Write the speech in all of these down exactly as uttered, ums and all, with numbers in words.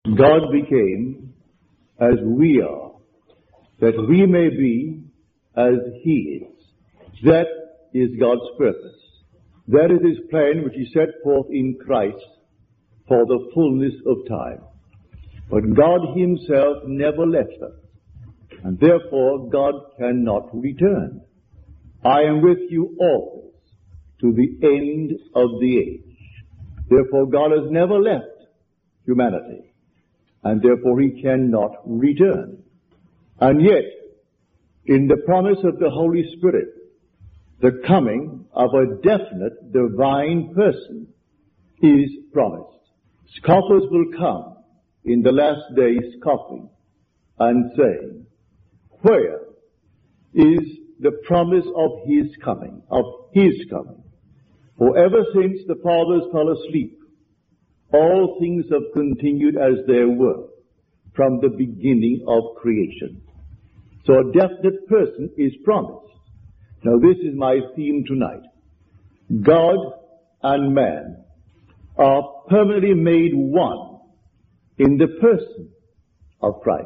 God became as we are, that we may be as He is. That is God's purpose. That is His plan which He set forth in Christ for the fullness of time. But God Himself never left us, and therefore God cannot return. I am with you always to the end of the age. Therefore God has never left humanity, and therefore He cannot return. And yet, in the promise of the Holy Spirit, the coming of a definite divine person is promised. Scoffers will come in the last days scoffing and saying, where is the promise of His coming, of His coming? For ever since the fathers fell asleep, all things have continued as they were from the beginning of creation. So a definite person is promised. Now this is my theme tonight. God and man are permanently made one in the person of Christ.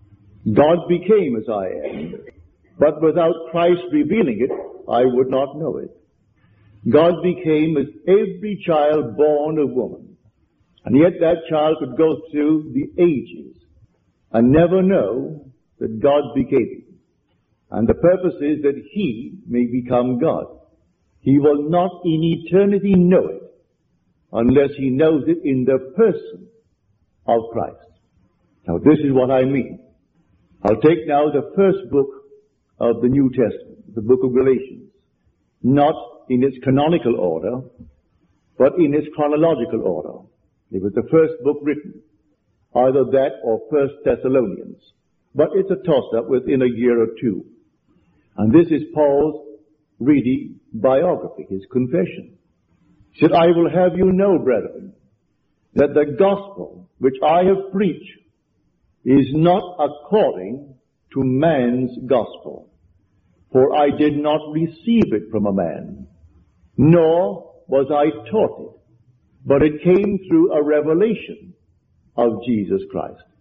God became as I am, but without Christ revealing it, I would not know it. God became as every child born of woman, and yet that child could go through the ages and never know that God became him. And the purpose is that he may become God. He will not in eternity know it unless he knows it in the person of Christ. Now this is what I mean. I'll take now the first book of the New Testament, the book of Galatians, not in its canonical order, but in its chronological order. It was the first book written, either that or First Thessalonians. But it's a toss-up within a year or two. And this is Paul's really biography, his confession. He said, I will have you know, brethren, that the gospel which I have preached is not according to man's gospel. For I did not receive it from a man, nor was I taught it, but it came through a revelation of Jesus Christ.